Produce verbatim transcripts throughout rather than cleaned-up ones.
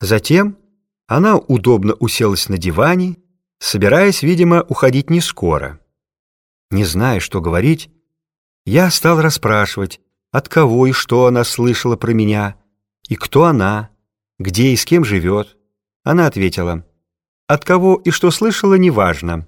Затем она удобно уселась на диване, собираясь, видимо, уходить не скоро. Не зная, что говорить, я стал расспрашивать, от кого и что она слышала про меня, и кто она, где и с кем живет. Она ответила: от кого и что слышала, неважно.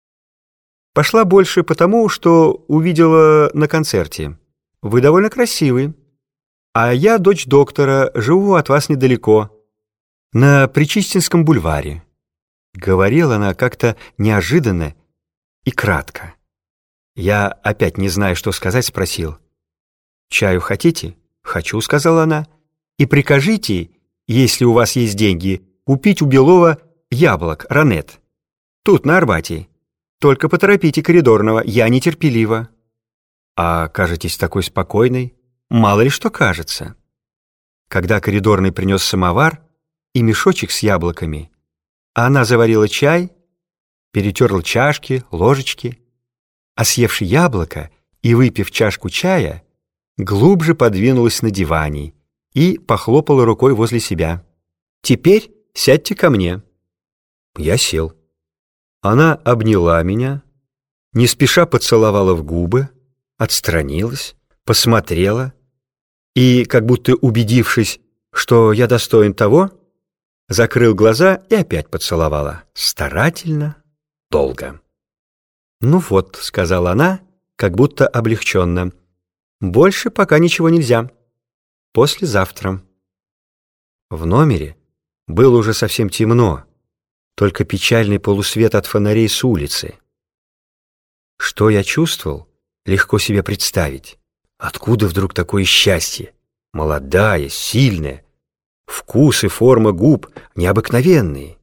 Пошла больше потому, что увидела на концерте. Вы довольно красивый, а я дочь доктора, живу от вас недалеко, на Причистинском бульваре. Говорила она как-то неожиданно и кратко. Я, опять не зная, что сказать, спросил: «Чаю хотите?» «Хочу», — сказала она. «И прикажите, если у вас есть деньги, купить у Белова яблок, ранет. Тут, на Арбате. Только поторопите коридорного, я нетерпелива». «А кажетесь такой спокойной?» «Мало ли что кажется». Когда коридорный принес самовар и мешочек с яблоками, а она заварила чай, перетерла чашки, ложечки, а съевши яблоко и выпив чашку чая, глубже подвинулась на диване и похлопала рукой возле себя. «Теперь сядьте ко мне». Я сел. Она обняла меня, не спеша поцеловала в губы, отстранилась, посмотрела и, как будто убедившись, что я достоин того, закрыл глаза и опять поцеловала. Старательно, долго. «Ну вот», — сказала она, как будто облегченно, — «больше пока ничего нельзя. Послезавтра». В номере было уже совсем темно, только печальный полусвет от фонарей с улицы. Что я чувствовал, легко себе представить. Откуда вдруг такое счастье? Молодая, сильная, вкус и форма губ необыкновенные.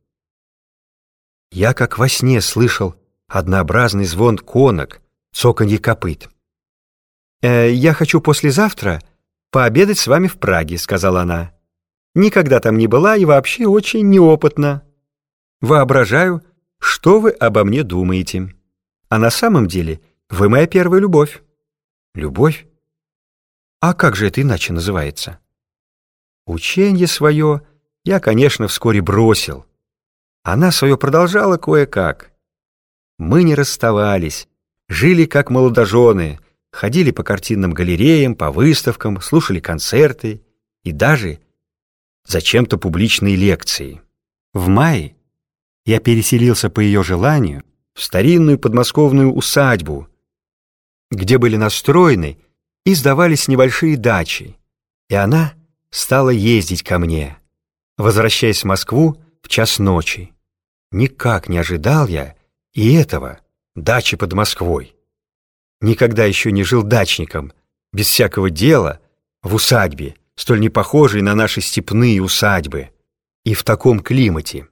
Я как во сне слышал однообразный звон конок, цоканье копыт. «Э, «Я хочу послезавтра пообедать с вами в Праге», — сказала она. «Никогда там не была и вообще очень неопытна. Воображаю, что вы обо мне думаете. А на самом деле вы моя первая любовь». «Любовь? А как же это иначе называется?» Ученье свое я, конечно, вскоре бросил. Она свое продолжала кое-как. Мы не расставались, жили как молодожены, ходили по картинным галереям, по выставкам, слушали концерты и даже зачем-то публичные лекции. В мае я переселился по ее желанию в старинную подмосковную усадьбу, где были настроены и сдавались небольшие дачи, и она стала ездить ко мне, возвращаясь в Москву в час ночи. Никак не ожидал я и этого, дачи под Москвой. Никогда еще не жил дачником, без всякого дела, в усадьбе, столь не похожей на наши степные усадьбы, и в таком климате.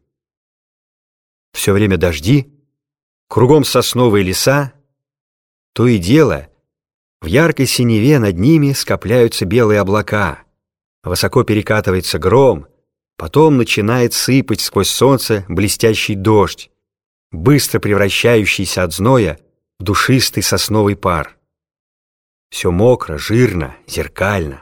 Все время дожди, кругом сосновые леса, то и дело, в яркой синеве над ними скопляются белые облака, высоко перекатывается гром, потом начинает сыпать сквозь солнце блестящий дождь, быстро превращающийся от зноя в душистый сосновый пар. Все мокро, жирно, зеркально.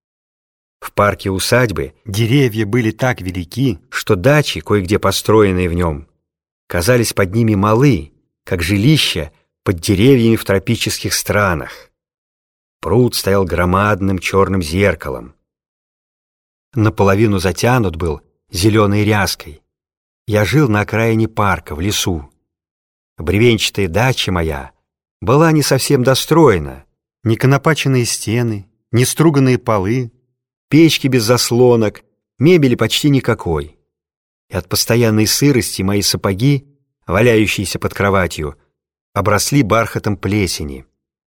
В парке усадьбы деревья были так велики, что дачи, кое-где построенные в нем, казались под ними малы, как жилища под деревьями в тропических странах. Пруд стоял громадным черным зеркалом. Наполовину затянут был зеленой ряской. Я жил на окраине парка, в лесу. Бревенчатая дача моя была не совсем достроена. Ни конопаченные стены, ни струганные полы, печки без заслонок, мебели почти никакой. И от постоянной сырости мои сапоги, валяющиеся под кроватью, обросли бархатом плесени.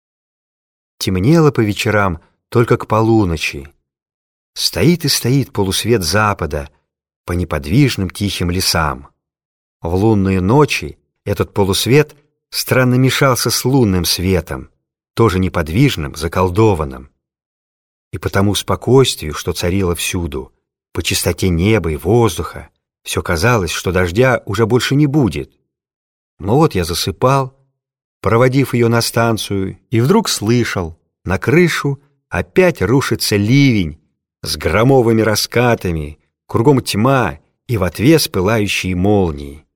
Темнело по вечерам только к полуночи. Стоит и стоит полусвет запада по неподвижным тихим лесам. В лунные ночи этот полусвет странно мешался с лунным светом, тоже неподвижным, заколдованным. И по тому спокойствию, что царило всюду, по чистоте неба и воздуха, все казалось, что дождя уже больше не будет. Но вот я засыпал, проводив ее на станцию, и вдруг слышал, на крышу опять рушится ливень с громовыми раскатами, Кругом тьма и в отвес пылающие молнии.